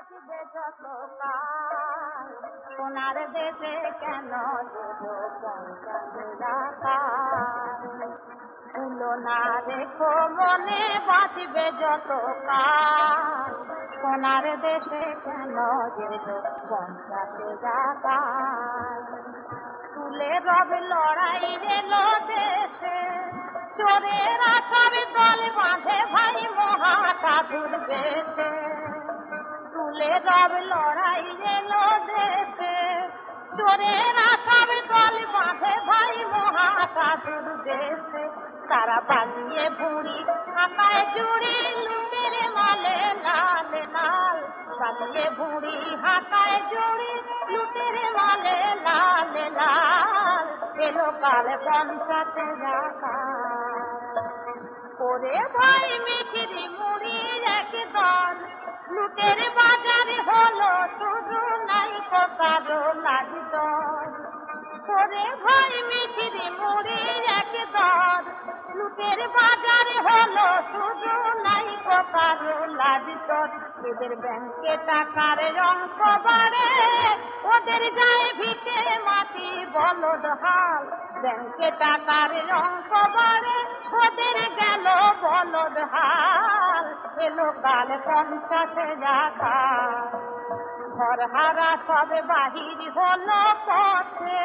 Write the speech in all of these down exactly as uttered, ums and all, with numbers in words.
বাঁচবে যত কাল, সোনার দেশে কেন দেব তুলনা রেখো মনে বাঁচবে যত কাল, সোনার দেশে কেন দেব পঞ্চাশে জাগাল। তুলে রব লড়াই রেল দেশে, চোরের আসার দল বাঁধে ভাই মহা সাধুর বেশে। তুলে রব লড়াই রেল দেশে, চোরের আসার দল বাঁধে ভাই মহা সাধুর বেশে। তারা বানিয়ে বুড়ি হাতায় জুড়ি লুটের মালে লাল লাল, বানিয়ে বুড়ি হাতায় জুড়ি লুটের মালে লাল লাল। এলো কাল পঞ্চাশে জাগাল, করে ভাই মিছিরি মুড়ির এক দল, লুটের বাজারে হলো শুধু নাই কারো লাজ দল। করে ভাই মিছিরি মুড়ির এক দল, লুটের বাজারে হলো শুধু নাই কারো লাজ দল। এদের ব্যাংকে টাকার অঙ্ক বাড়ে, ওদের যায় ভিটে মাটি বলদ হাল। ব্যাংকে টাকার অঙ্ক বাড়ে, ওদের গেল বলদ হাল। এলো কাল পঞ্চাশে জাগাল, ঘর হারা সব বাহির হলো পথে।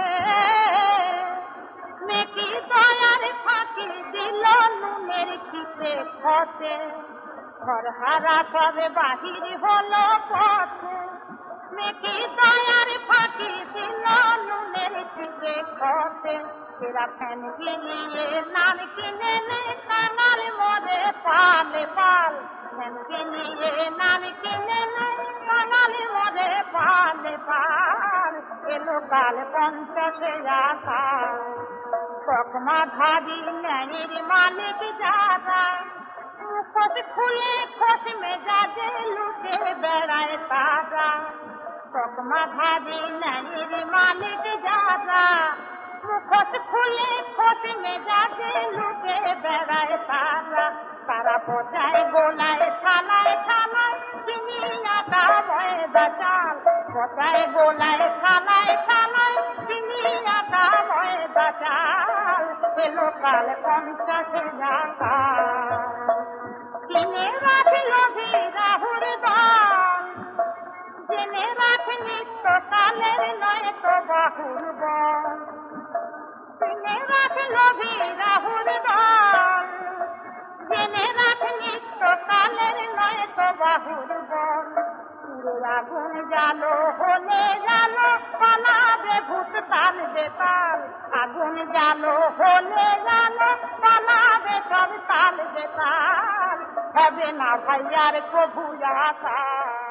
মেকি দয়ার ফাঁকি দিল নুনের খিতে খতে, ঘর হারা সব বাহির হলো পথে। মেকি দয়ার ফাঁকি দিল নুনের খিতে খতে। এরা ফ্যান কিনিয়ে নাম কিনে নে, কাঙাল মরে পালে পাল। ফ্যান কিনিয়ে নাম কিনে নে, কাঙাল মরে পালে পাল। এলো কাল পঞ্চাশে জাগাল, তকমা ধারি ন্যায়ের মালিক যারা, মুখোশ খুলে খোশ মেজাজে লুটে বেড়ায় তারা। তকমা ধারি ন্যায়ের মালিক যারা, মুখোশ খুলে খোশ মেজাজে লুটে বেড়ায় তারা। তারা পচায় গোলায় থানায় থানায় চিনি আটা ময়দা চাল। পচায় গোলায় থানায় থানায় চিনি আটা ময়দা চাল। এলো কাল পঞ্চাশে জাগাল, কিনে রাখল রাহুর দল, জেনে রাখ নিত্য কালের নয় তো বাহুর বল। কিনে রাখল রাহুর দল, জেনে রাখ নিত্য কালের নয় তো বাহুর বল। আগুন জালো হলে জালো পালাবে ভূত তাল বেতাল। আগুন জালো হলে জালো পালাবে সব তাল বেতাল। হবে না ভাইয়ার কবু জাগাল।